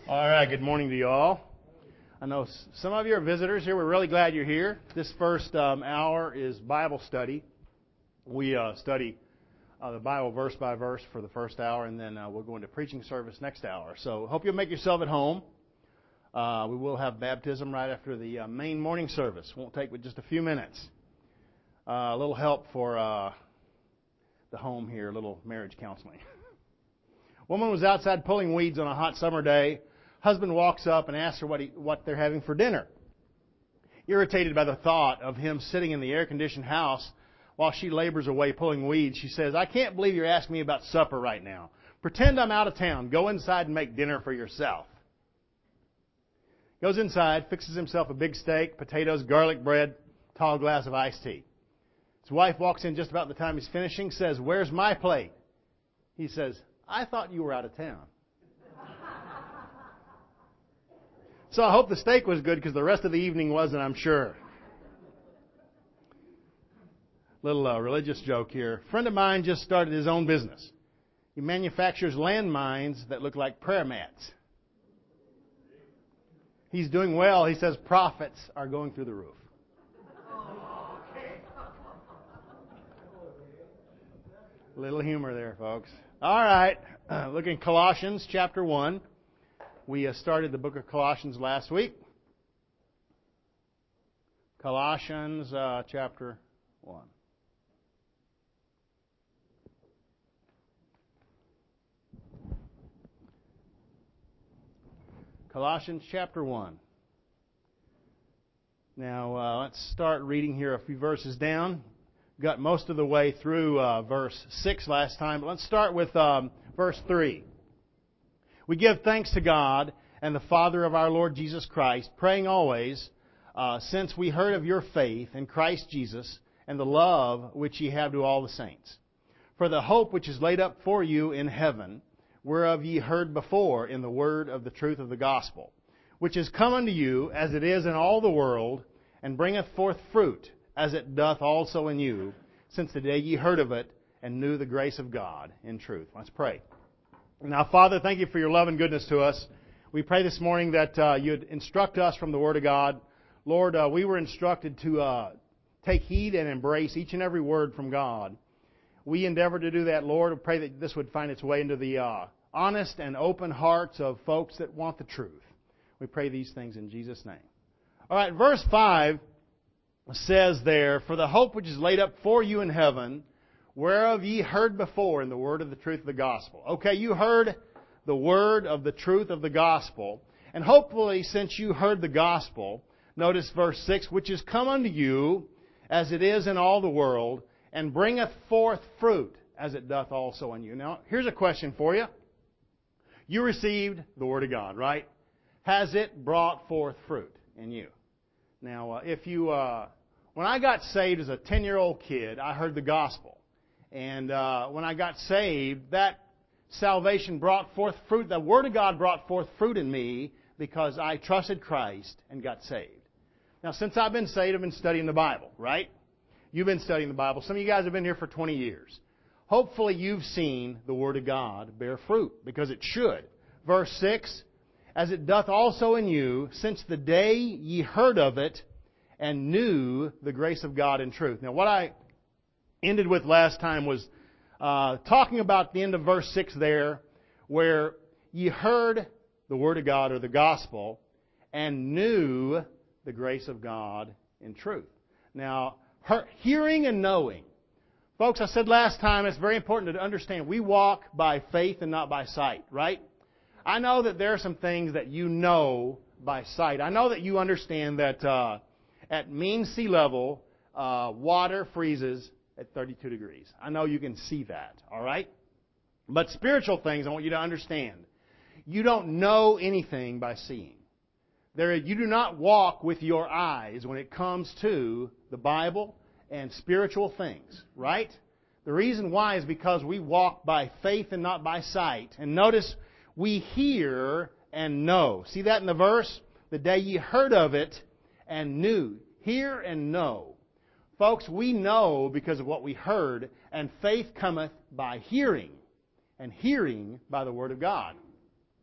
All right, good morning to you all. I know some of you are visitors here. We're really glad you're here. This first hour is Bible study. We study the Bible verse by verse for the first hour, and then we'll go into preaching service next hour. So hope you'll make yourself at home. We will have baptism right after the main morning service. Won't take but just a few minutes. A little help for the home here, a little marriage counseling. Woman was outside pulling weeds on a hot summer day. Husband walks up and asks her what they're having for dinner. Irritated by the thought of him sitting in the air-conditioned house while she labors away pulling weeds, she says, "I can't believe you're asking me about supper right now. Pretend I'm out of town. Go inside and make dinner for yourself." Goes inside, fixes himself a big steak, potatoes, garlic bread, tall glass of iced tea. His wife walks in just about the time he's finishing, says, "Where's my plate?" He says, "I thought you were out of town." So I hope the steak was good because the rest of the evening wasn't, I'm sure. Little religious joke here. A friend of mine just started his own business. He manufactures landmines that look like prayer mats. He's doing well. He says profits are going through the roof. Little humor there, folks. All right. Look in Colossians chapter 1. We started the book of Colossians last week. Colossians chapter 1. Colossians chapter 1. Now, let's start reading here a few verses down. Got most of the way through verse 6 last time, but let's start with verse 3. We give thanks to God and the Father of our Lord Jesus Christ, praying always, since we heard of your faith in Christ Jesus and the love which ye have to all the saints, for the hope which is laid up for you in heaven, whereof ye heard before in the word of the truth of the gospel, which is come unto you as it is in all the world, and bringeth forth fruit, as it doth also in you, since the day ye heard of it, and knew the grace of God in truth. Let's pray. Now, Father, thank you for your love and goodness to us. We pray this morning that you'd instruct us from the Word of God. Lord, we were instructed to take heed and embrace each and every word from God. We endeavor to do that, Lord. We pray that this would find its way into the honest and open hearts of folks that want the truth. We pray these things in Jesus' name. All right, verse 5 says there, "For the hope which is laid up for you in heaven, whereof ye heard before in the word of the truth of the gospel." Okay, you heard the word of the truth of the gospel. And hopefully, since you heard the gospel, notice verse 6, "which is come unto you, as it is in all the world, and bringeth forth fruit, as it doth also in you." Now, here's a question for you. You received the word of God, right? Has it brought forth fruit in you? Now, when I got saved as a 10-year-old kid, I heard the gospel. And when I got saved, that salvation brought forth fruit. The Word of God brought forth fruit in me because I trusted Christ and got saved. Now, since I've been saved, I've been studying the Bible, right? You've been studying the Bible. Some of you guys have been here for 20 years. Hopefully, you've seen the Word of God bear fruit, because it should. Verse 6, "As it doth also in you, since the day ye heard of it, and knew the grace of God in truth." Now, what I ended with last time was talking about the end of verse 6 there, where ye heard the Word of God, or the gospel, and knew the grace of God in truth. Now, hearing and knowing. Folks, I said last time, it's very important to understand we walk by faith and not by sight, right? I know that there are some things that you know by sight. I know that you understand that at mean sea level, water freezes at 32 degrees. I know you can see that, all right? But spiritual things, I want you to understand. You don't know anything by seeing. You do not walk with your eyes when it comes to the Bible and spiritual things, right? The reason why is because we walk by faith and not by sight. And notice, we hear and know. See that in the verse? "The day ye heard of it and knew." Hear and know. Folks, we know because of what we heard, and faith cometh by hearing, and hearing by the Word of God.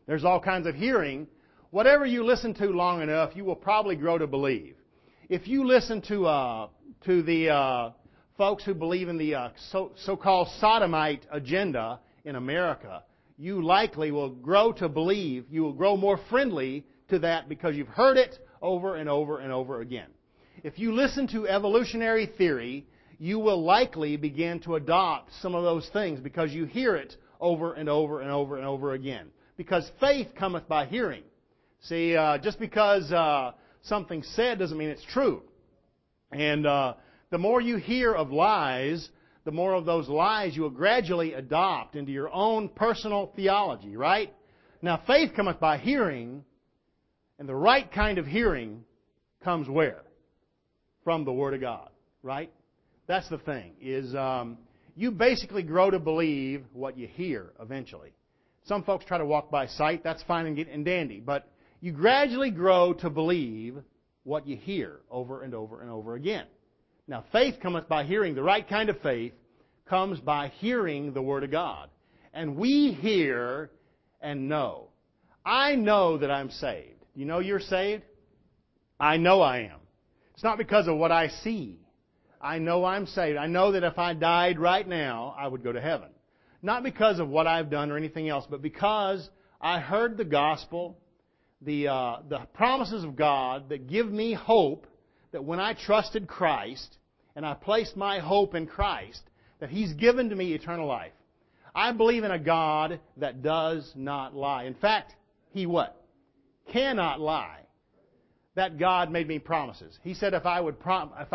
There's all kinds of hearing. Whatever you listen to long enough, you will probably grow to believe. If you listen to the folks who believe in the so-called sodomite agenda in America, you likely will grow to believe, you will grow more friendly to that because you've heard it over and over and over again. If you listen to evolutionary theory, you will likely begin to adopt some of those things because you hear it over and over and over and over again. Because faith cometh by hearing. See, just because something's said doesn't mean it's true. And the more you hear of lies, the more of those lies you will gradually adopt into your own personal theology, right? Now, faith cometh by hearing, and the right kind of hearing comes where? From the Word of God, right? That's the thing, is you basically grow to believe what you hear eventually. Some folks try to walk by sight. That's fine and dandy. But you gradually grow to believe what you hear over and over and over again. Now, faith cometh by hearing. The right kind of faith comes by hearing the Word of God. And we hear and know. I know that I'm saved. You know you're saved? I know I am. It's not because of what I see. I know I'm saved. I know that if I died right now, I would go to heaven. Not because of what I've done or anything else, but because I heard the gospel, the promises of God that give me hope that when I trusted Christ and I placed my hope in Christ, that He's given to me eternal life. I believe in a God that does not lie. In fact, He what? Cannot lie. That God made me promises. He said if I would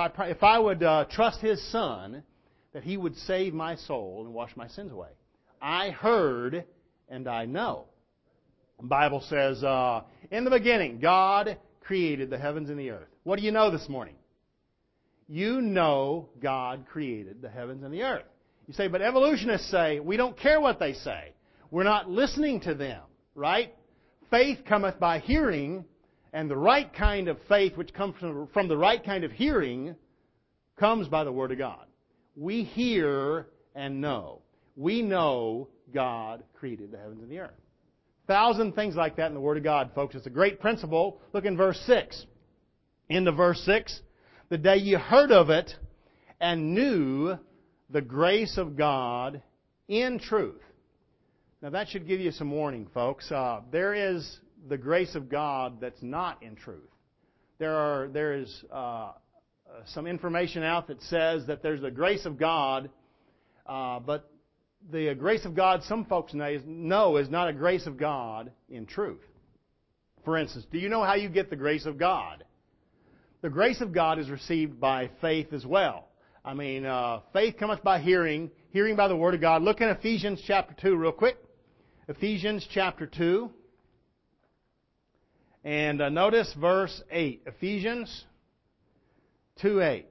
trust His Son, that He would save my soul and wash my sins away. I heard and I know. The Bible says, in the beginning, God created the heavens and the earth. What do you know this morning? You know God created the heavens and the earth. You say, but evolutionists say, we don't care what they say. We're not listening to them, right? Faith cometh by hearing, and the right kind of faith, which comes from the right kind of hearing, comes by the Word of God. We hear and know. We know God created the heavens and the earth. 1,000 things like that in the Word of God, folks. It's a great principle. Look in verse 6. Into verse 6, the day you heard of it and knew the grace of God in truth. Now that should give you some warning, folks. There is the grace of God that's not in truth. There is some information out that says that there's the grace of God, but the grace of God, some folks know, is not a grace of God in truth. For instance, do you know how you get the grace of God? The grace of God is received by faith as well. I mean, faith cometh by hearing, hearing by the Word of God. Look in Ephesians chapter 2 real quick. Ephesians chapter 2. And notice verse 8. Ephesians 2:8.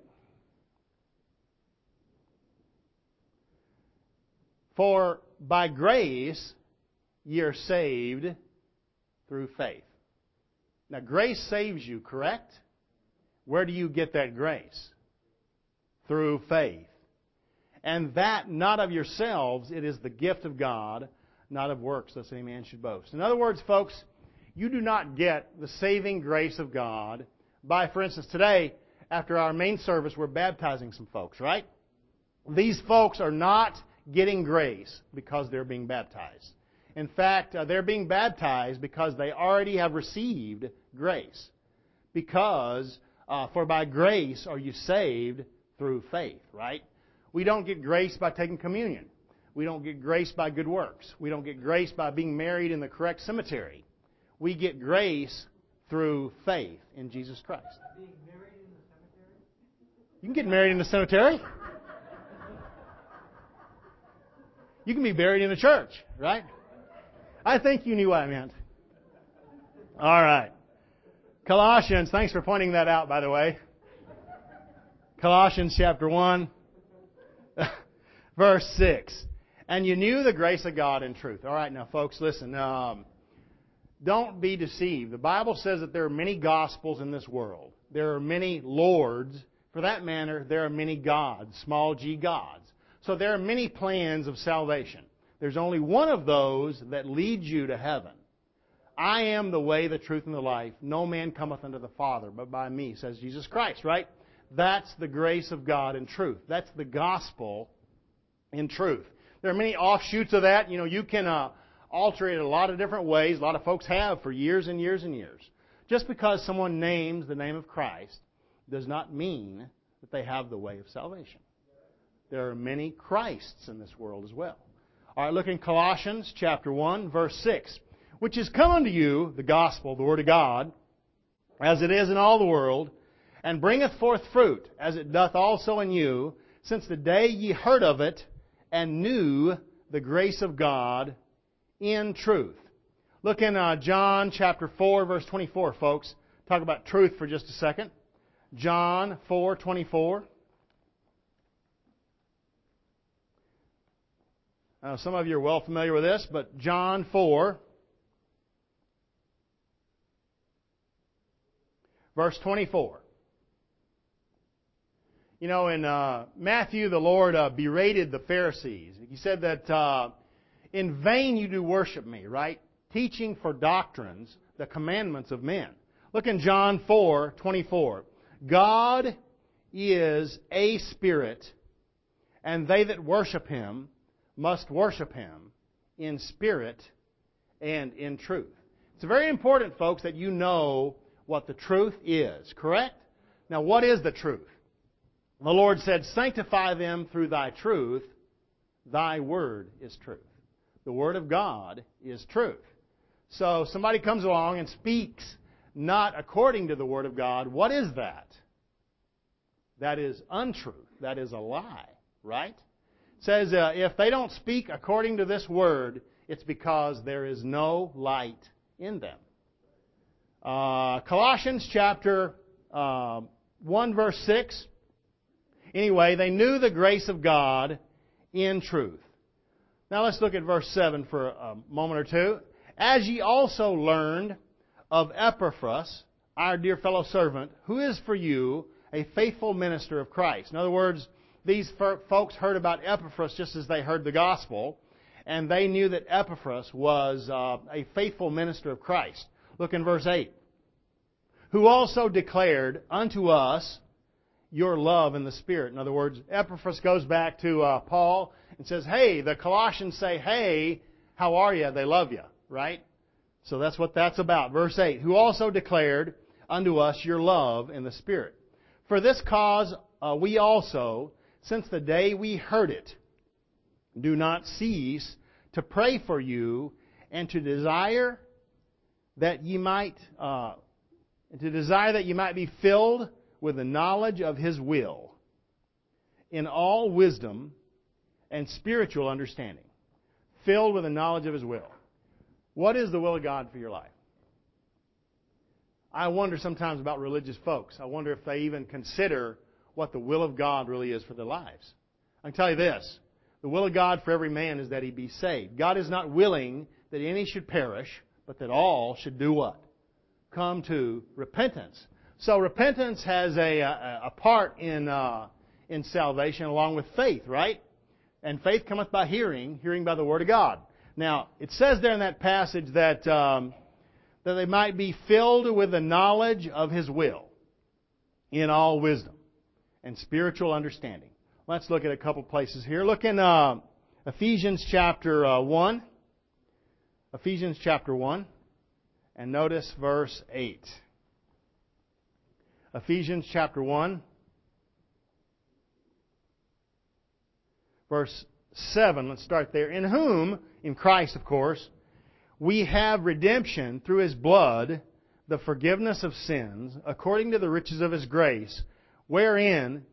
For by grace ye are saved through faith. Now, grace saves you, correct? Where do you get that grace? Through faith. And that not of yourselves, it is the gift of God, not of works, lest any man should boast. In other words, folks, you do not get the saving grace of God by, for instance, today, after our main service, we're baptizing some folks, right? These folks are not getting grace because they're being baptized. In fact, they're being baptized because they already have received grace. Because, for by grace are you saved through faith, right? We don't get grace by taking communion. We don't get grace by good works. We don't get grace by being married in the correct cemetery. We get grace through faith in Jesus Christ. Being married in the cemetery? You can get married in the cemetery. You can be buried in a church, right? I think you knew what I meant. All right. Colossians, thanks for pointing that out, by the way. Colossians chapter 1, verse 6. And you knew the grace of God in truth. All right, now, folks, listen. Don't be deceived. The Bible says that there are many gospels in this world. There are many lords. For that matter, there are many gods, small g gods. So there are many plans of salvation. There's only one of those that leads you to heaven. I am the way, the truth, and the life. No man cometh unto the Father but by me, says Jesus Christ, right? That's the grace of God in truth. That's the gospel in truth. There are many offshoots of that. You can alter it a lot of different ways. A lot of folks have for years and years and years. Just because someone names the name of Christ does not mean that they have the way of salvation. There are many Christs in this world as well. All right, look in Colossians chapter 1, verse 6. Which is come unto you, the gospel, the word of God, as it is in all the world, and bringeth forth fruit, as it doth also in you, since the day ye heard of it, and knew the grace of God in truth. Look in John chapter 4, verse 24, folks. Talk about truth for just a second. John 4:24. Some of you are well familiar with this, but John 4, verse 24. In Matthew, the Lord berated the Pharisees. He said that in vain you do worship me, right? Teaching for doctrines the commandments of men. Look in John 4:24. God is a spirit, and they that worship Him must worship Him in spirit and in truth. It's very important, folks, that you know what the truth is, correct? Now, what is the truth? The Lord said, sanctify them through thy truth. Thy word is truth. The word of God is truth. So somebody comes along and speaks not according to the word of God. What is that? That is untruth. That is a lie, right? It says if they don't speak according to this word, it's because there is no light in them. Colossians chapter 1, verse 6. Anyway, they knew the grace of God in truth. Now let's look at verse 7 for a moment or two. As ye also learned of Epaphras, our dear fellow servant, who is for you a faithful minister of Christ. In other words, these folks heard about Epaphras just as they heard the gospel, and they knew that Epaphras was a faithful minister of Christ. Look in verse 8. Who also declared unto us your love in the Spirit. In other words, Epaphras goes back to Paul and says, hey, the Colossians say, hey, how are you? They love you, right? So that's what that's about. Verse 8. Who also declared unto us your love in the Spirit. For this cause we also, since the day we heard it, do not cease to pray for you and to desire that ye might be filled with the knowledge of His will in all wisdom and spiritual understanding. Filled with the knowledge of His will. What is the will of God for your life? I wonder sometimes about religious folks. I wonder if they even consider what the will of God really is for their lives. I can tell you this. The will of God for every man is that he be saved. God is not willing that any should perish, but that all should do what? Come to repentance. So repentance has a part in salvation along with faith, right? And faith cometh by hearing, hearing by the Word of God. Now, it says there in that passage that they might be filled with the knowledge of His will in all wisdom and spiritual understanding. Let's look at a couple places here. Look in Ephesians chapter 1. Ephesians chapter 1. And notice verse 8. Ephesians chapter 1. Verse 7. Let's start there. In whom, in Christ of course, we have redemption through His blood, the forgiveness of sins, according to the riches of His grace, wherein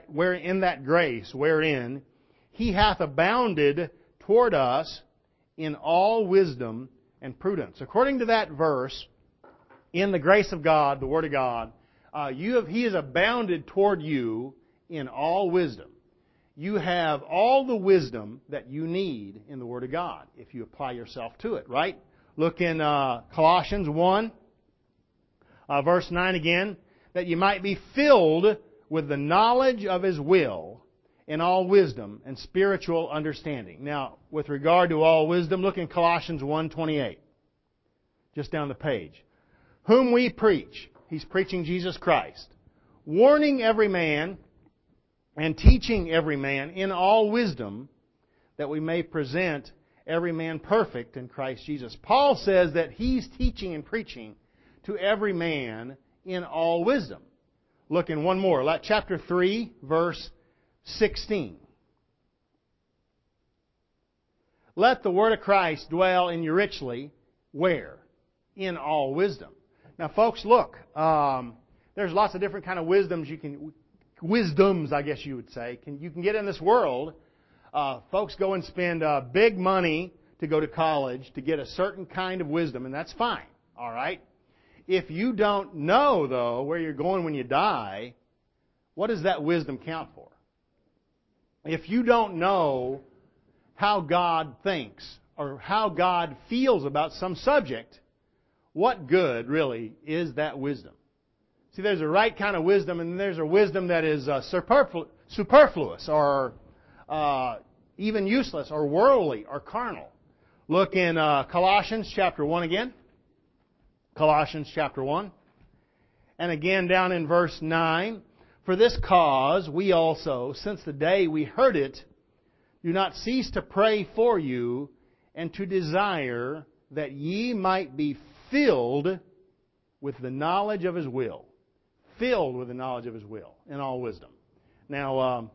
He hath abounded toward us in all wisdom and prudence. According to that verse, in the grace of God, the Word of God, He has abounded toward you in all wisdom. You have all the wisdom that you need in the Word of God if you apply yourself to it, right? Look in Colossians 1, verse 9 again, that you might be filled with the knowledge of His will in all wisdom and spiritual understanding. Now, with regard to all wisdom, look in Colossians 1:28. just down the page. Whom we preach. He's preaching Jesus Christ. Warning every man and teaching every man in all wisdom, that we may present every man perfect in Christ Jesus. Paul says that he's teaching and preaching to every man in all wisdom. Look in one more. Chapter 3, verse 16. Let the word of Christ dwell in you richly. Where? In all wisdom. Now, folks, look. There's lots of different kind of wisdoms, I guess you would say, you can get in this world. Folks go and spend big money to go to college to get a certain kind of wisdom, and that's fine. All right? If you don't know, though, where you're going when you die, what does that wisdom count for? If you don't know how God thinks or how God feels about some subject, what good, really, is that wisdom? See, there's a right kind of wisdom, and there's a wisdom that is superfluous or even useless or worldly or carnal. Look in Colossians chapter 1 again. Colossians chapter 1. And again down in verse 9. For this cause we also, since the day we heard it, do not cease to pray for you and to desire that ye might be filled with the knowledge of His will. Filled with the knowledge of His will in all wisdom. Now,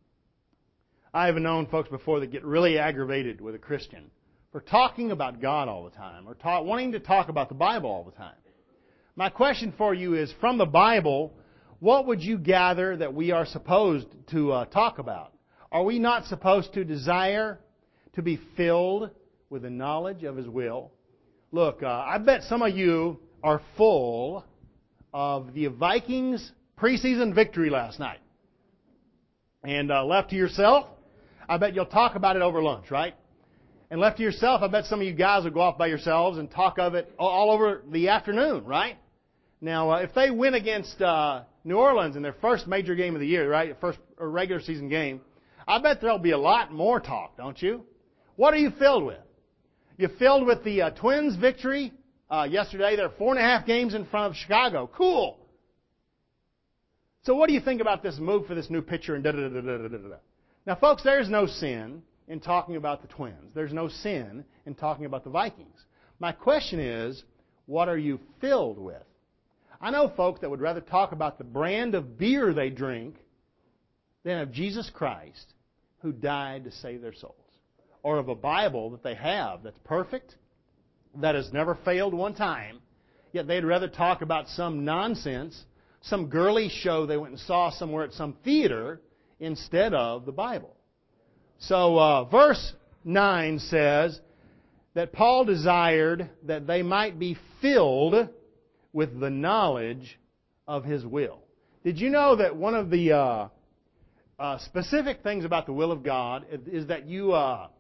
I have known folks before that get really aggravated with a Christian for talking about God all the time or wanting to talk about the Bible all the time. My question for you is, from the Bible, what would you gather that we are supposed to talk about? Are we not supposed to desire to be filled with the knowledge of His will? Look, I bet some of you are full of the Vikings preseason victory last night. And left to yourself, I bet you'll talk about it over lunch, right? And left to yourself, I bet some of you guys will go off by yourselves and talk of it all over the afternoon, right? Now, if they win against New Orleans in their first major game of the year, right, first regular season game, I bet there'll be a lot more talk, don't you? What are you filled with? You're filled with the Twins' victory yesterday. They're 4.5 games in front of Chicago. Cool. So what do you think about this move for this new pitcher and da-da-da-da-da-da-da? Now, folks, there's no sin in talking about the Twins. There's no sin in talking about the Vikings. My question is, what are you filled with? I know folks that would rather talk about the brand of beer they drink than of Jesus Christ who died to save their souls. Or of a Bible that they have that's perfect, that has never failed one time, yet they'd rather talk about some nonsense, some girly show they went and saw somewhere at some theater instead of the Bible. So verse 9 says that Paul desired that they might be filled with the knowledge of His will. Did you know that one of the specific things about the will of God is that you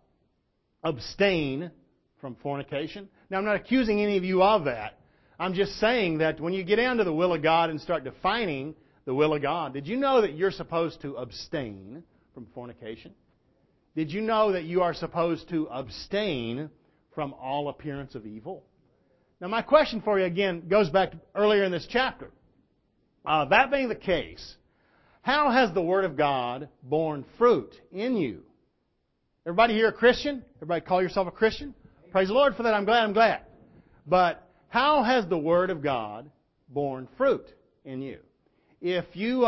abstain from fornication? Now, I'm not accusing any of you of that. I'm just saying that when you get down to the will of God and start defining the will of God, did you know that you're supposed to abstain from fornication? Did you know that you are supposed to abstain from all appearance of evil? Now, my question for you, again, goes back to earlier in this chapter. That being the case, how has the Word of God borne fruit in you? Everybody here a Christian? Everybody call yourself a Christian? Praise the Lord for that. I'm glad. But how has the Word of God borne fruit in you? If you,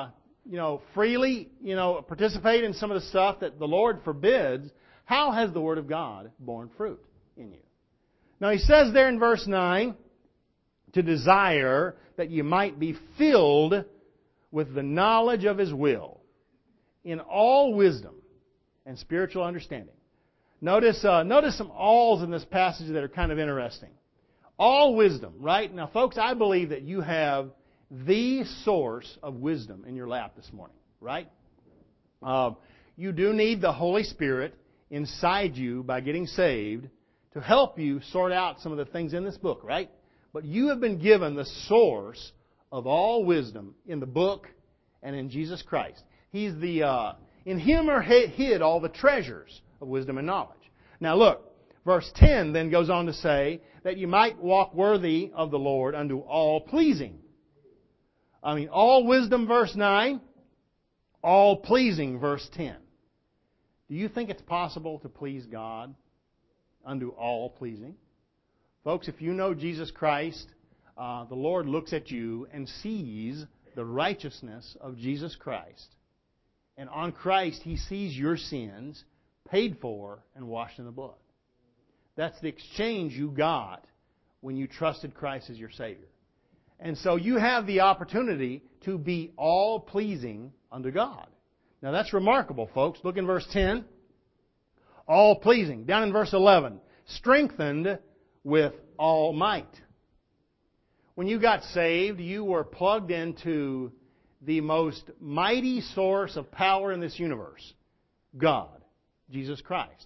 freely, participate in some of the stuff that the Lord forbids, how has the Word of God borne fruit in you? Now, he says there in verse 9, to desire that you might be filled with the knowledge of His will in all wisdom and spiritual understanding. Notice some alls in this passage that are kind of interesting. All wisdom, right? Now, folks, I believe that you have the source of wisdom in your lap this morning, right? You do need the Holy Spirit inside you by getting saved to help you sort out some of the things in this book, right? But you have been given the source of all wisdom in the book and in Jesus Christ. He's in Him are hid all the treasures of wisdom and knowledge. Now look, Verse 10 then goes on to say that you might walk worthy of the Lord unto all pleasing. All wisdom, verse 9. All pleasing, verse 10. Do you think it's possible to please God unto all pleasing? Folks, if you know Jesus Christ, the Lord looks at you and sees the righteousness of Jesus Christ. And on Christ, He sees your sins paid for and washed in the blood. That's the exchange you got when you trusted Christ as your Savior. And so you have the opportunity to be all-pleasing unto God. Now that's remarkable, folks. Look in verse 10. All-pleasing. Down in verse 11. Strengthened with all might. When you got saved, you were plugged into the most mighty source of power in this universe. God. Jesus Christ.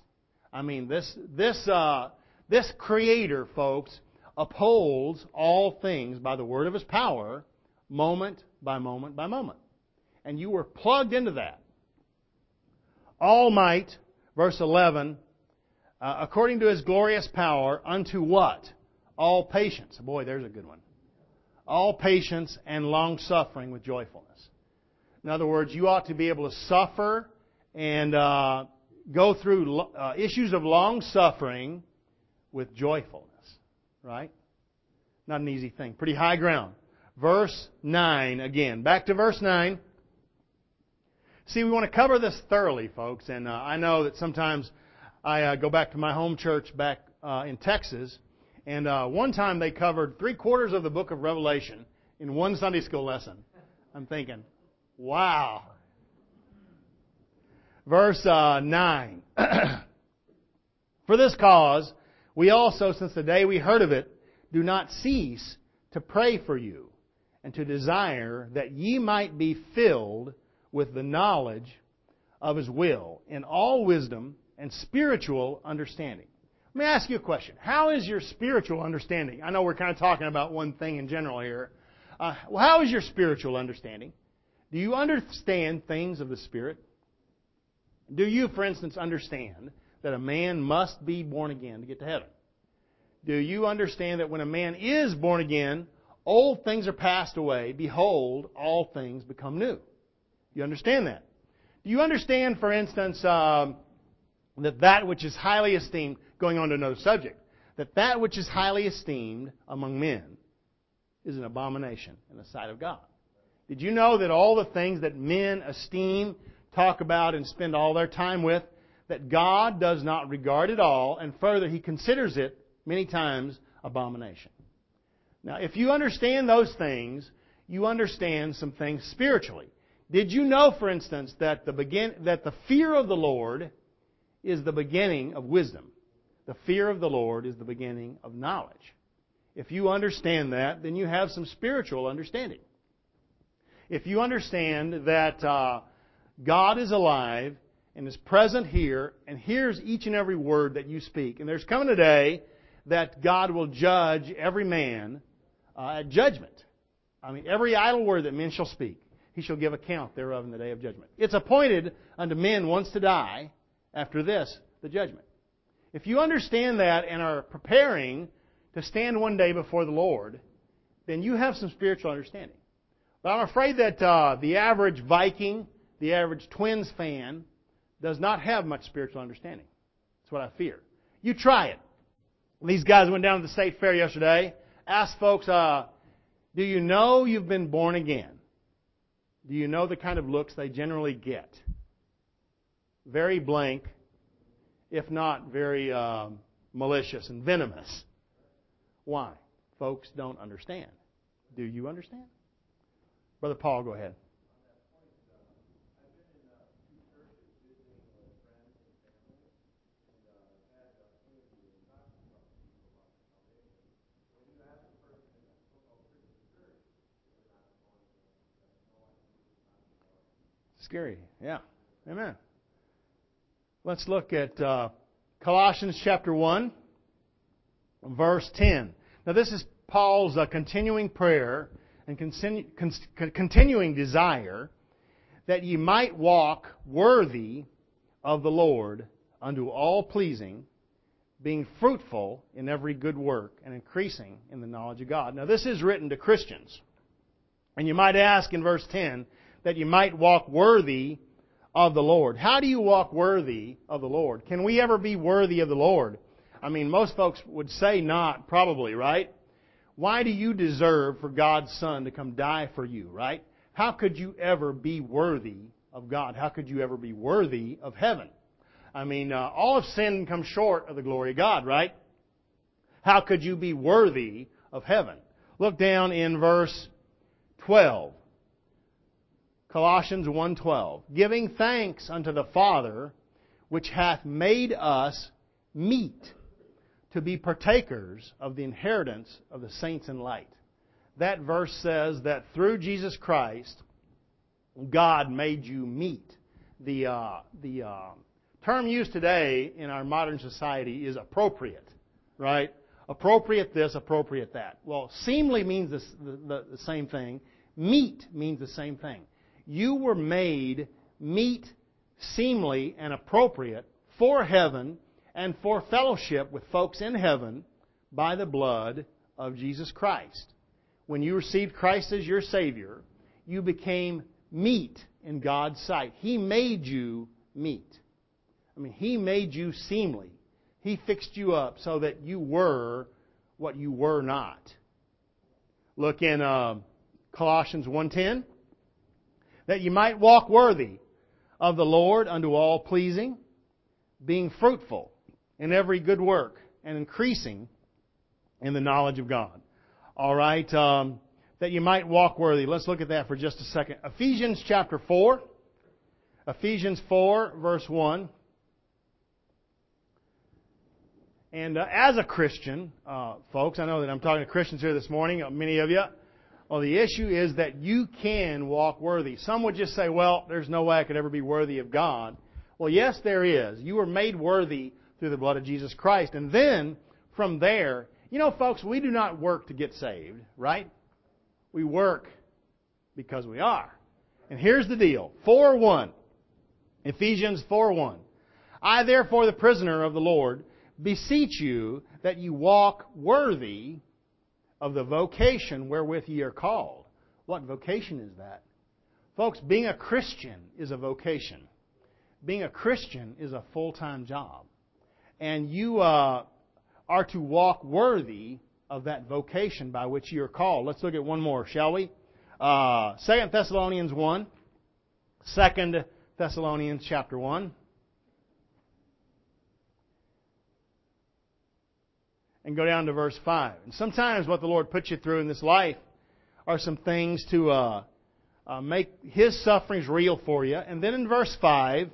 This Creator, folks, upholds all things by the word of His power, moment by moment by moment. And you were plugged into that. All might, verse 11, according to His glorious power, unto what? All patience. Boy, there's a good one. All patience and long-suffering with joyfulness. In other words, you ought to be able to suffer and go through issues of long-suffering with joyfulness. Right? Not an easy thing. Pretty high ground. Verse 9 again. Back to verse 9. See, we want to cover this thoroughly, folks. And I know that sometimes I go back to my home church back in Texas. And one time they covered 3/4 of the book of Revelation in one Sunday school lesson. I'm thinking, wow. Verse 9. For this cause, we also, since the day we heard of it, do not cease to pray for you and to desire that ye might be filled with the knowledge of His will in all wisdom and spiritual understanding. Let me ask you a question. How is your spiritual understanding? I know we're kind of talking about one thing in general here. How is your spiritual understanding? Do you understand things of the Spirit? Do you, for instance, understand that a man must be born again to get to heaven? Do you understand that when a man is born again, old things are passed away, behold, all things become new? You understand that? Do you understand, for instance, that which is highly esteemed, going on to another subject, that which is highly esteemed among men is an abomination in the sight of God? Did you know that all the things that men esteem, talk about, and spend all their time with, that God does not regard at all, and further, He considers it many times abomination? Now, if you understand those things, you understand some things spiritually. Did you know, for instance, that the fear of the Lord is the beginning of wisdom? The fear of the Lord is the beginning of knowledge. If you understand that, then you have some spiritual understanding. If you understand that God is alive and is present here and hears each and every word that you speak, and there's coming a day that God will judge every man at judgment. Every idle word that men shall speak, He shall give account thereof in the day of judgment. It's appointed unto men once to die, after this, the judgment. If you understand that and are preparing to stand one day before the Lord, then you have some spiritual understanding. But I'm afraid that the average Viking, the average Twins fan, does not have much spiritual understanding. That's what I fear. You try it. These guys went down to the state fair yesterday, asked folks, do you know you've been born again? Do you know the kind of looks they generally get? Very blank, if not very malicious and venomous. Why? Folks don't understand. Do you understand? Brother Paul, go ahead. Scary. Yeah. Amen. Let's look at Colossians chapter 1, verse 10. Now this is Paul's continuing prayer and continuing desire that ye might walk worthy of the Lord unto all pleasing, being fruitful in every good work and increasing in the knowledge of God. Now, this is written to Christians. And you might ask in verse 10 that you might walk worthy of the Lord. How do you walk worthy of the Lord? Can we ever be worthy of the Lord? I mean, most folks would say not, probably, right? Why do you deserve for God's Son to come die for you, right? How could you ever be worthy of God? How could you ever be worthy of heaven? I mean, all of sin comes short of the glory of God, right? How could you be worthy of heaven? Look down in verse 12. Colossians 1:12. Giving thanks unto the Father, which hath made us meet to be partakers of the inheritance of the saints in light. That verse says that through Jesus Christ, God made you meet. The term used today in our modern society is appropriate, right? Appropriate this, appropriate that. Well, seemly means the same thing. Meet means the same thing. You were made meet, seemly, and appropriate for heaven and for fellowship with folks in heaven by the blood of Jesus Christ. When you received Christ as your Savior, you became meet in God's sight. He made you meet. I mean, He made you seemly. He fixed you up so that you were what you were not. Look in Colossians 1:10. That you might walk worthy of the Lord unto all pleasing, being fruitful in every good work and increasing in the knowledge of God. All right, that you might walk worthy. Let's look at that for just a second. Ephesians chapter 4. Ephesians 4, verse 1. And as a Christian, folks, I know that I'm talking to Christians here this morning, many of you. Well, the issue is that you can walk worthy. Some would just say, well, there's no way I could ever be worthy of God. Well, yes, there is. You were made worthy through the blood of Jesus Christ. And then, from there, you know, folks, we do not work to get saved, right? We work because we are. And here's the deal. 4:1. Ephesians 4:1. I, therefore, the prisoner of the Lord, beseech you that you walk worthy of the vocation wherewith ye are called. What vocation is that? Folks, being a Christian is a vocation. Being a Christian is a full-time job. And you are to walk worthy of that vocation by which you are called. Let's look at one more, shall we? 2 Thessalonians 1. 2 Thessalonians chapter 1. And go down to verse 5. And sometimes what the Lord puts you through in this life are some things to make His sufferings real for you. And then in verse 5,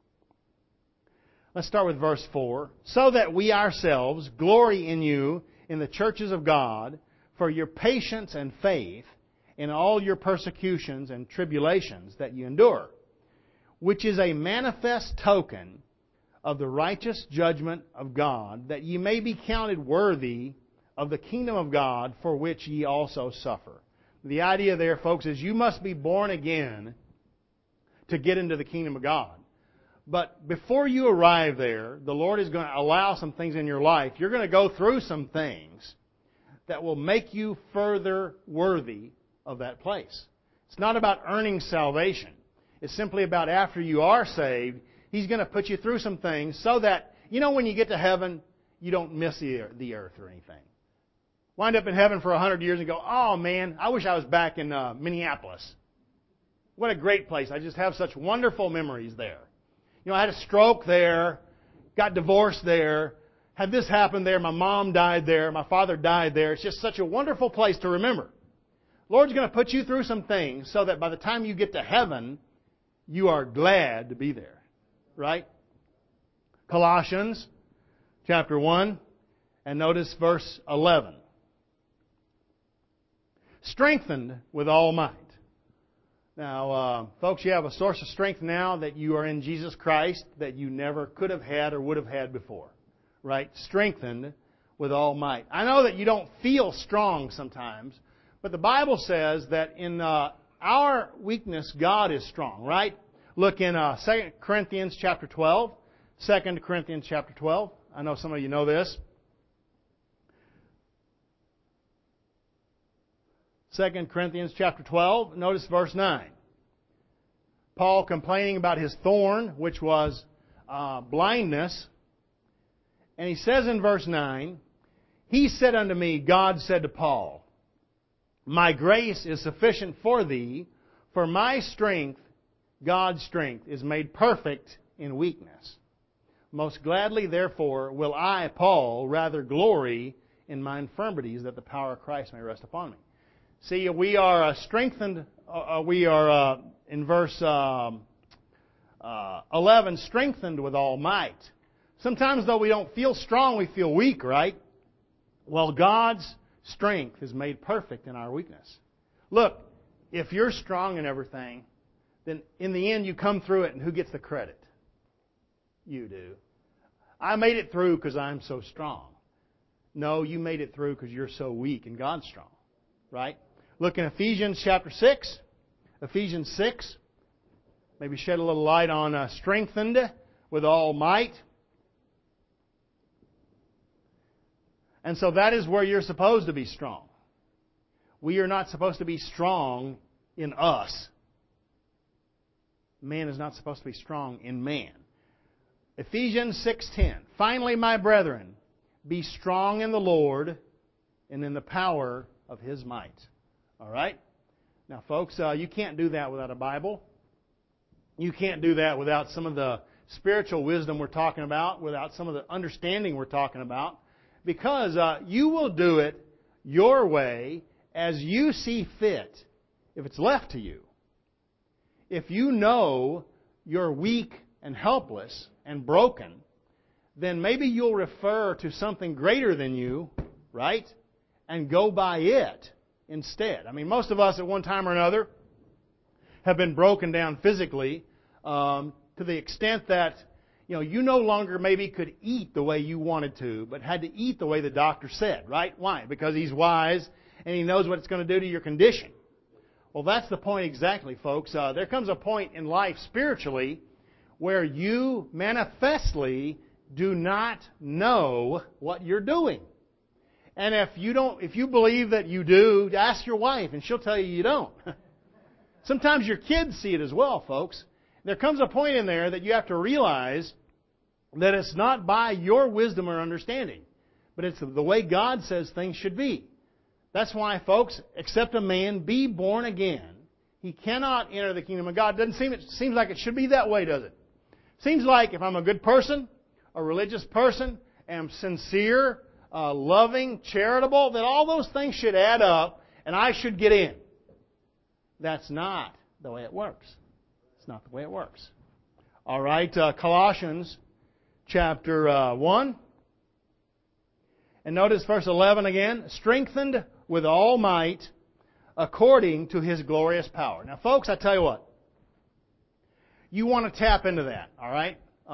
let's start with verse 4. So that we ourselves glory in you in the churches of God for your patience and faith in all your persecutions and tribulations that you endure, which is a manifest token of the righteous judgment of God, that ye may be counted worthy of the kingdom of God, for which ye also suffer. The idea there, folks, is you must be born again to get into the kingdom of God. But before you arrive there, the Lord is going to allow some things in your life. You're going to go through some things that will make you further worthy of that place. It's not about earning salvation. It's simply about after you are saved, He's going to put you through some things so that, you know, when you get to heaven, you don't miss the earth or anything. Wind up in heaven for 100 years and go, oh man, I wish I was back in Minneapolis. What a great place. I just have such wonderful memories there. You know, I had a stroke there, got divorced there, had this happen there, my mom died there, my father died there. It's just such a wonderful place to remember. Lord's going to put you through some things so that by the time you get to heaven, you are glad to be there. Right? Colossians chapter 1, and notice verse 11. Strengthened with all might. Now, folks, you have a source of strength now that you are in Jesus Christ that you never could have had or would have had before. Right? Strengthened with all might. I know that you don't feel strong sometimes, but the Bible says that in our weakness, God is strong, right? Look in 2 Corinthians chapter 12. 2 Corinthians chapter 12. I know some of you know this. 2 Corinthians chapter 12, notice verse 9. Paul complaining about his thorn, which was blindness. And he says in verse 9, He said unto me, God said to Paul, My grace is sufficient for thee, for my strength, God's strength, is made perfect in weakness. Most gladly, therefore, will I, Paul, rather glory in my infirmities, that the power of Christ may rest upon me. See, we are strengthened, in verse 11, strengthened with all might. Sometimes, though, we don't feel strong, we feel weak, right? Well, God's strength is made perfect in our weakness. Look, if you're strong in everything, then in the end you come through it, and who gets the credit? You do. I made it through because I'm so strong. No, you made it through because you're so weak and God's strong. Right? Look in Ephesians chapter 6. Ephesians 6. Maybe shed a little light on strengthened with all might. And so that is where you're supposed to be strong. We are not supposed to be strong in us. Man is not supposed to be strong in man. Ephesians 6:10. Finally, my brethren, be strong in the Lord and in the power of His might. All right? Now, folks, you can't do that without a Bible. You can't do that without some of the spiritual wisdom we're talking about, without some of the understanding we're talking about, because you will do it your way as you see fit if it's left to you. If you know you're weak and helpless and broken, then maybe you'll refer to something greater than you, right? And go by it instead. I mean, most of us at one time or another have been broken down physically to the extent that, you no longer maybe could eat the way you wanted to, but had to eat the way the doctor said, right? Why? Because He's wise and He knows what it's going to do to your condition. Well, that's the point exactly, folks. There comes a point in life spiritually where you manifestly do not know what you're doing. And if you believe that you do, ask your wife and she'll tell you you don't. Sometimes your kids see it as well, folks. There comes a point in there that you have to realize that it's not by your wisdom or understanding, but it's the way God says things should be. That's why, folks, except a man be born again, he cannot enter the kingdom of God. It seems like it should be that way, does it? Seems like if I'm a good person, a religious person, am sincere, loving, charitable, that all those things should add up and I should get in. That's not the way it works. It's not the way it works. All right, Colossians chapter 1. And notice verse 11 again. Strengthened with all might according to His glorious power. Now, folks, I tell you what. You want to tap into that, all right?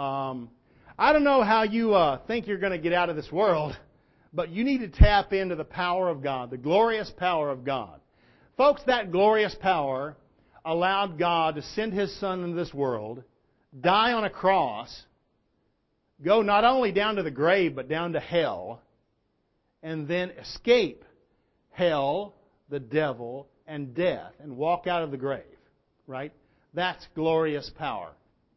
I don't know how you think you're going to get out of this world, but you need to tap into the power of God, the glorious power of God. Folks, that glorious power allowed God to send His Son into this world, die on a cross, go not only down to the grave, but down to hell, and then escape hell, the devil, and death, and walk out of the grave, right? That's glorious power.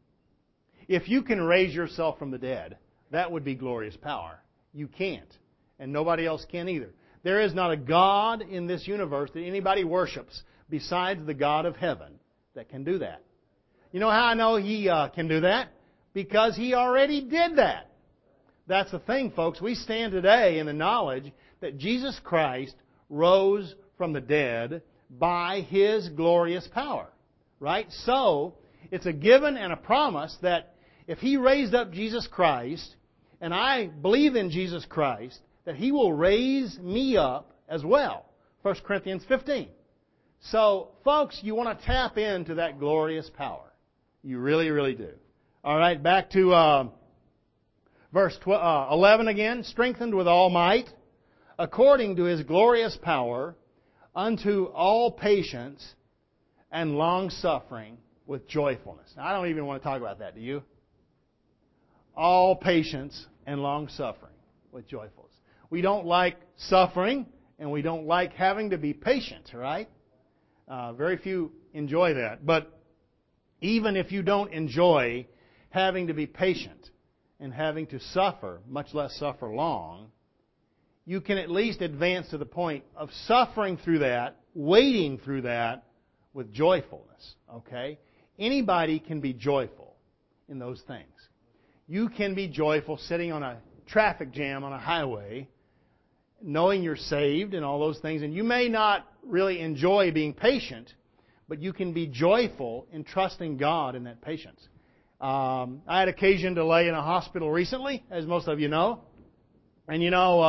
If you can raise yourself from the dead, that would be glorious power. You can't, and nobody else can either. There is not a God in this universe that anybody worships besides the God of heaven that can do that. You know how I know He can do that? Because He already did that. That's the thing, folks. We stand today in the knowledge that Jesus Christ rose from the dead by His glorious power. Right? So, it's a given and a promise that if He raised up Jesus Christ, and I believe in Jesus Christ, that He will raise me up as well. 1 Corinthians 15. So, folks, you want to tap into that glorious power. You really, really do. All right, back to verse 11 again. Strengthened with all might, according to His glorious power, unto all patience and long-suffering with joyfulness. Now, I don't even want to talk about that, do you? All patience and long-suffering with joyfulness. We don't like suffering, and we don't like having to be patient, right? Very few enjoy that. But even if you don't enjoy having to be patient and having to suffer, much less suffer long, you can at least advance to the point of suffering through that, waiting through that with joyfulness. Okay? Anybody can be joyful in those things. You can be joyful sitting on a traffic jam on a highway, knowing you're saved and all those things. And you may not really enjoy being patient, but you can be joyful in trusting God in that patience. I had occasion to lay in a hospital recently, as most of you know. And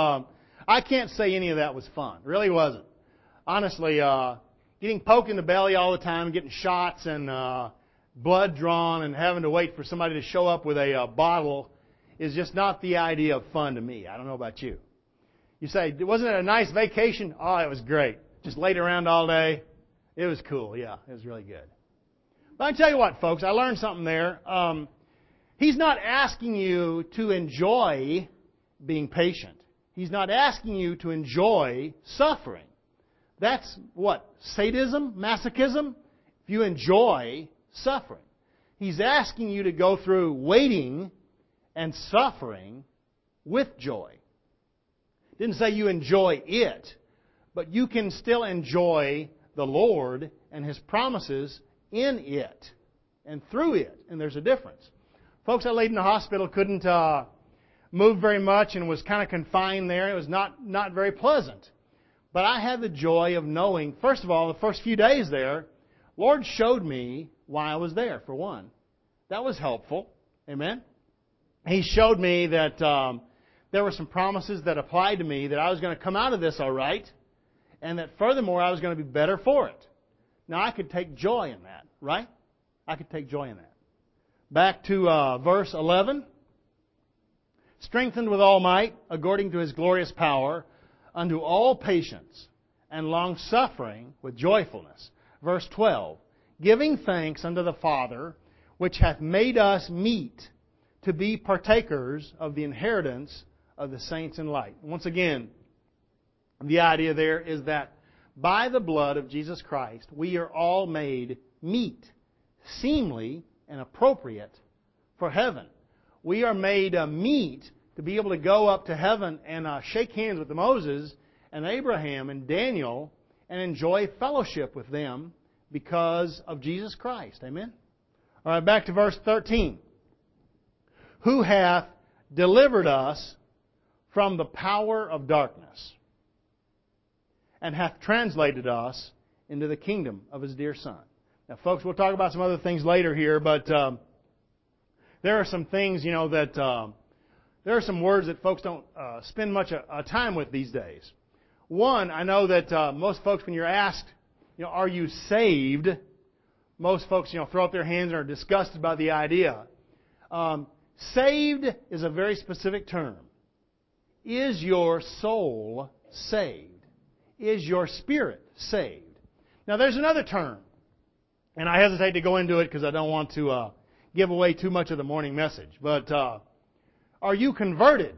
I can't say any of that was fun. It really wasn't. Honestly, getting poked in the belly all the time, getting shots and blood drawn and having to wait for somebody to show up with a bottle is just not the idea of fun to me. I don't know about you. You say, wasn't it a nice vacation? Oh, it was great. Just laid around all day. It was cool. Yeah, it was really good. But I tell you what, folks, I learned something there. He's not asking you to enjoy being patient. He's not asking you to enjoy suffering. That's what? Sadism? Masochism? If you enjoy suffering. He's asking you to go through waiting and suffering with joy. Didn't say you enjoy it, but you can still enjoy the Lord and His promises in it and through it. And there's a difference. Folks, I laid in the hospital, couldn't move very much and was kind of confined there. It was not very pleasant. But I had the joy of knowing, first of all, the first few days there, Lord showed me why I was there, for one. That was helpful. Amen? He showed me that there were some promises that applied to me that I was going to come out of this all right, and that furthermore I was going to be better for it. Now I could take joy in that, right? I could take joy in that. Back to verse 11. Strengthened with all might, according to His glorious power, unto all patience and long-suffering with joyfulness. Verse 12. Giving thanks unto the Father, which hath made us meet to be partakers of the inheritance of the saints in light. Once again, the idea there is that by the blood of Jesus Christ, we are all made meet, seemly, and appropriate for heaven. We are made meet to be able to go up to heaven and shake hands with Moses and Abraham and Daniel and enjoy fellowship with them because of Jesus Christ. Amen? All right, back to verse 13. Who hath delivered us from the power of darkness and hath translated us into the kingdom of His dear Son. Now, folks, we'll talk about some other things later here, but there are some things, that there are some words that folks don't spend much time with these days. One, I know that most folks, when you're asked, are you saved? Most folks, throw up their hands and are disgusted by the idea. Saved is a very specific term. Is your soul saved? Is your spirit saved? Now, there's another term, and I hesitate to go into it because I don't want to give away too much of the morning message. But are you converted?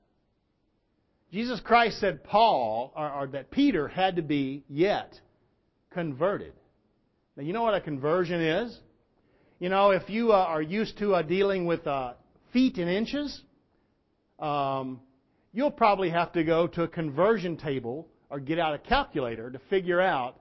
Jesus Christ said or that Peter had to be yet converted. Now, you know what a conversion is? If you are used to dealing with feet and inches, you'll probably have to go to a conversion table or get out a calculator to figure out,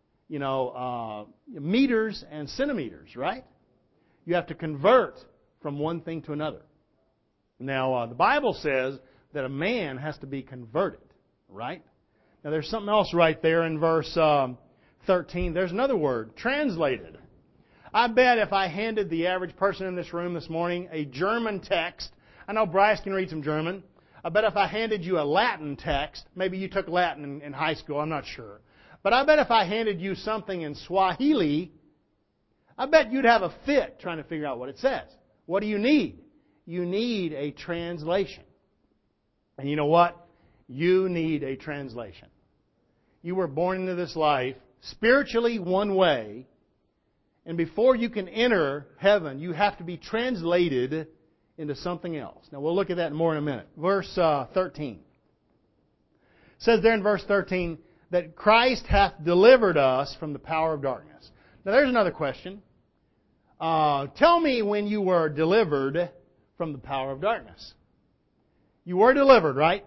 meters and centimeters, right? You have to convert from one thing to another. Now, the Bible says that a man has to be converted, right? Now, there's something else right there in verse 13. There's another word, translated. I bet if I handed the average person in this room this morning a German text, I know Bryce can read some German. I bet if I handed you a Latin text, maybe you took Latin in high school, I'm not sure. But I bet if I handed you something in Swahili, I bet you'd have a fit trying to figure out what it says. What do you need? You need a translation. And you know what? You need a translation. You were born into this life spiritually one way, and before you can enter heaven, you have to be translated into something else. Now we'll look at that more in a minute. Verse 13. It says there in verse 13 that Christ hath delivered us from the power of darkness. Now there's another question. Tell me when you were delivered from the power of darkness. You were delivered, right?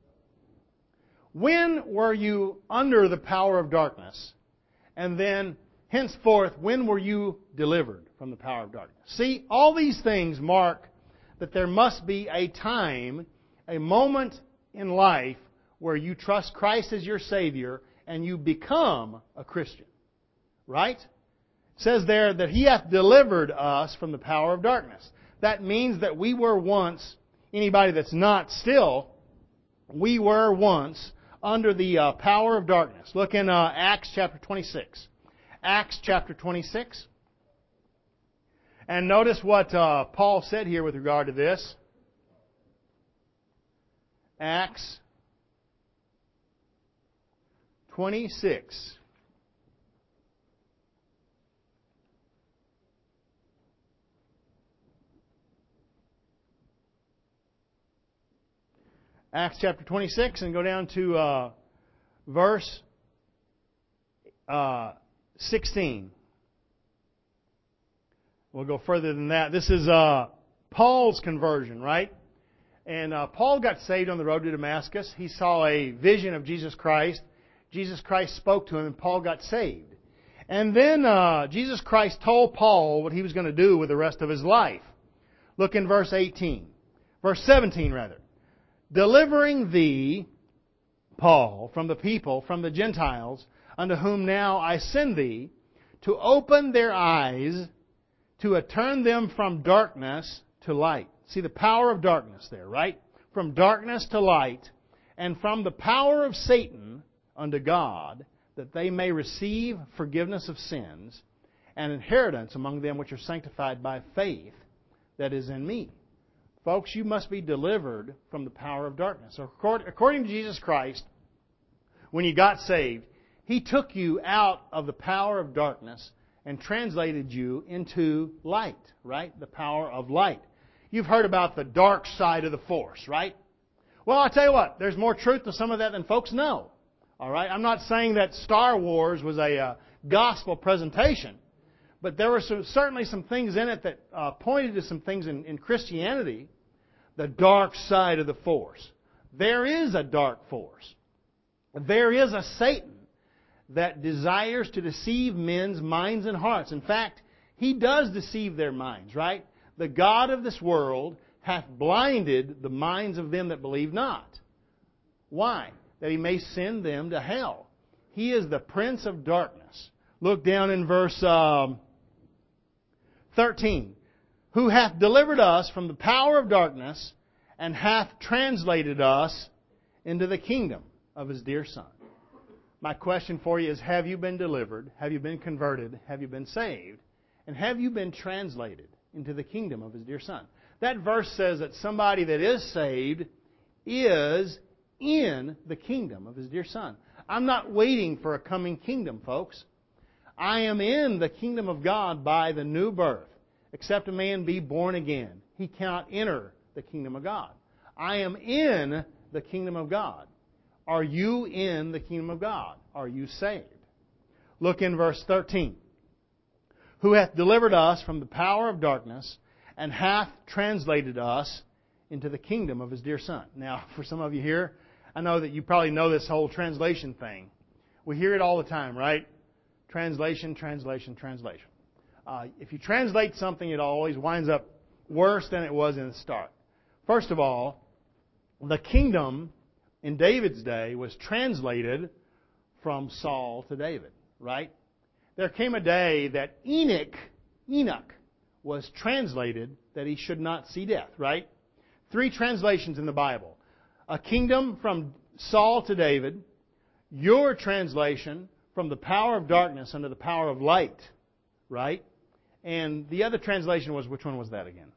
When were you under the power of darkness? And then, henceforth, when were you delivered from the power of darkness? See, all these things mark that there must be a time, a moment in life where you trust Christ as your Savior and you become a Christian. Right? It says there that He hath delivered us from the power of darkness. That means that we were once, anybody that's not still, we were once under the power of darkness. Look in Acts chapter 26. Acts chapter 26. And notice what Paul said here with regard to this. Acts 26. Acts chapter 26 and go down to verse 16. We'll go further than that. This is Paul's conversion, right? And Paul got saved on the road to Damascus. He saw a vision of Jesus Christ. Jesus Christ spoke to him and Paul got saved. And then Jesus Christ told Paul what he was going to do with the rest of his life. Look in verse 18. Verse 17, rather. Delivering thee, Paul, from the people, from the Gentiles, unto whom now I send thee, to open their eyes, to turn them from darkness to light. See the power of darkness there, right? From darkness to light, and from the power of Satan unto God, that they may receive forgiveness of sins, and inheritance among them which are sanctified by faith that is in me. Folks, you must be delivered from the power of darkness. According to Jesus Christ, when you got saved, He took you out of the power of darkness and translated you into light, right? The power of light. You've heard about the dark side of the force, right? Well, I'll tell you what, there's more truth to some of that than folks know. All right? I'm not saying that Star Wars was a gospel presentation, but there were certainly some things in it that pointed to some things in Christianity. The dark side of the force. There is a dark force. There is a Satan that desires to deceive men's minds and hearts. In fact, he does deceive their minds, right? The God of this world hath blinded the minds of them that believe not. Why? That he may send them to hell. He is the prince of darkness. Look down in verse 13. Who hath delivered us from the power of darkness and hath translated us into the kingdom of His dear Son. My question for you is, have you been delivered? Have you been converted? Have you been saved? And have you been translated into the kingdom of His dear Son? That verse says that somebody that is saved is in the kingdom of His dear Son. I'm not waiting for a coming kingdom, folks. I am in the kingdom of God by the new birth. Except a man be born again, he cannot enter the kingdom of God. I am in the kingdom of God. Are you in the kingdom of God? Are you saved? Look in verse 13. Who hath delivered us from the power of darkness and hath translated us into the kingdom of His dear Son. Now, for some of you here, I know that you probably know this whole translation thing. We hear it all the time, right? Translation, translation, translation. If you translate something, it always winds up worse than it was in the start. First of all, the kingdom in David's day was translated from Saul to David, right? There came a day that Enoch was translated that he should not see death, right? 3 translations in the Bible. A kingdom from Saul to David, your translation from the power of darkness unto the power of light, right? And the other translation was, which one was that again?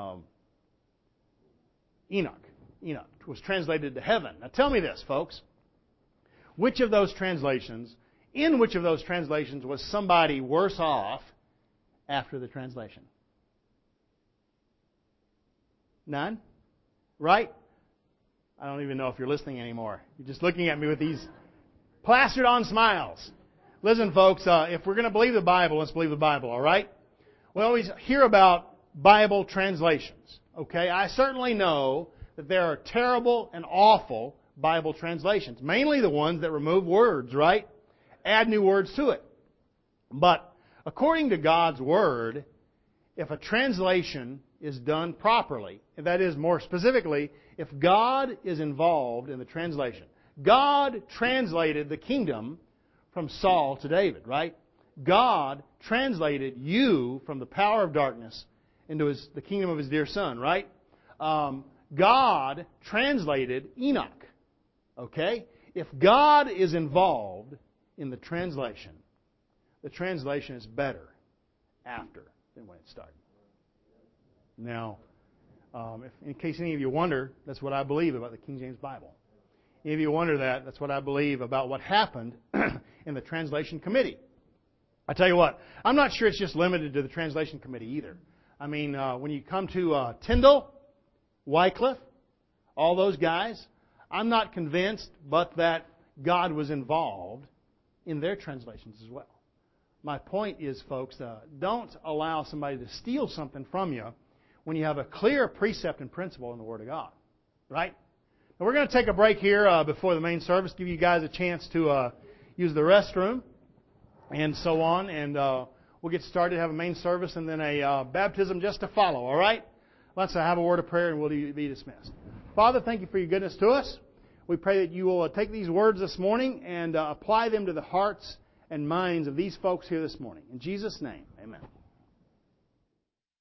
Enoch. Enoch was translated to heaven. Now tell me this, folks. In which of those translations was somebody worse off after the translation? None? Right? I don't even know if you're listening anymore. You're just looking at me with these plastered on smiles. Listen, folks, if we're going to believe the Bible, let's believe the Bible, all right? We always hear about Bible translations, okay? I certainly know that there are terrible and awful Bible translations, mainly the ones that remove words, right? Add new words to it. But according to God's Word, if a translation is done properly, and that is more specifically, if God is involved in the translation. God translated the kingdom from Saul to David, right? God translated you from the power of darkness into the kingdom of His dear Son, right? God translated Enoch, okay? If God is involved in the translation is better after than when it started. Now, in case any of you wonder, that's what I believe about the King James Bible. If you wonder that's what I believe about what happened in the translation committee. I tell you what, I'm not sure it's just limited to the translation committee either. I mean, when you come to Tyndale, Wycliffe, all those guys, I'm not convinced but that God was involved in their translations as well. My point is, folks, don't allow somebody to steal something from you when you have a clear precept and principle in the Word of God. Right? Now we're going to take a break here before the main service, give you guys a chance to use the restroom and so on, and we'll get started, have a main service, and then a baptism just to follow, all right? Let's have a word of prayer and we'll be dismissed. Father, thank you for your goodness to us. We pray that you will take these words this morning and apply them to the hearts and minds of these folks here this morning. In Jesus' name, amen.